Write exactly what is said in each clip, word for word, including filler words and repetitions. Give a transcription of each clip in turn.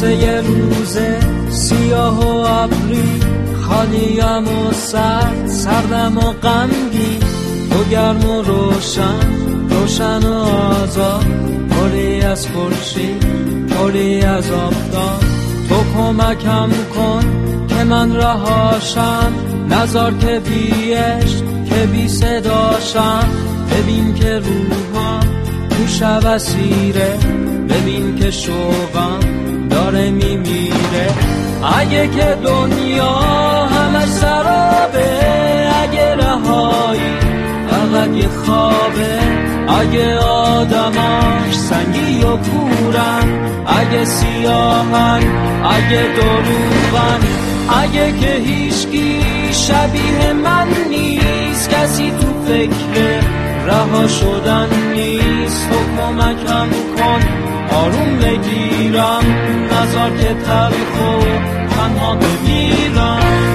مثل یه روز سیاه و ابری، خالیم و سرد، سردم و غمگین، تو گرم و روشن، روشن و آزاد، پری از خورشید، پری از آفتاب. تو کمکم کن که من رهاشم، نذار که بی عشق، که بی صداشم. ببین که روحم تو شب اسیره، ببین که شوقم داره میمیره. اگه که دنیا همه سرابه، اگه رهایی فقط یه خوابه، اگه آدماش سنگی و کورن، اگه سیاهن، اگه دروغن، اگه که هیچکی شبیه من نیست، کسی تو فکر رها شدن نیست. تو کمکم کن آروم بگیرم، نذار که تلخ و تنها بمیرم.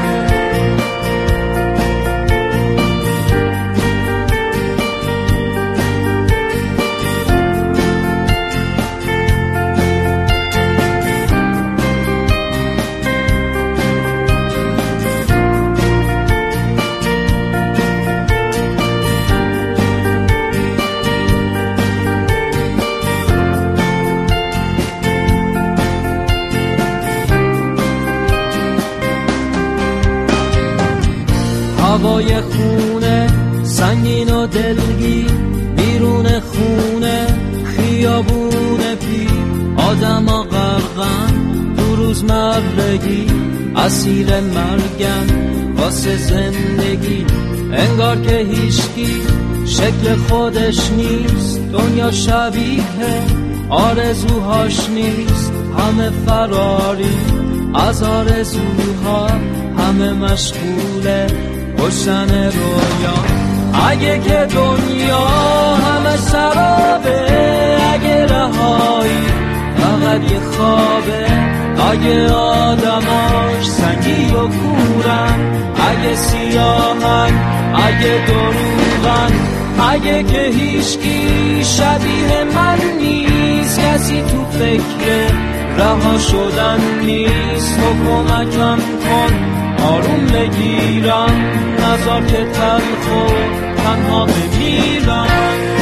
هوای خونه سنگین و دلگیر، بیرون خونه خیابون پی، آدم ها غرقن دو روز مرگی، اسیر مرگن واسه زندگی. انگار که هیچکی شکل خودش نیست، دنیا شبیه آرزوهاش نیست. همه فراری از آرزوها، همه مشغوله کشتن رویا. اگه که دنیا همه سرابه، اگه رهایی فقط یه خوابه، اگه آدماش سنگی و کورن، اگه سیاهن، اگه دروغن، اگه که هیچکی شبیه من نیست، کسی تو فکر رها شدن نیست. تو کمکم کن آروم بگیرم، نذار که تلخ و تنها بمیرم.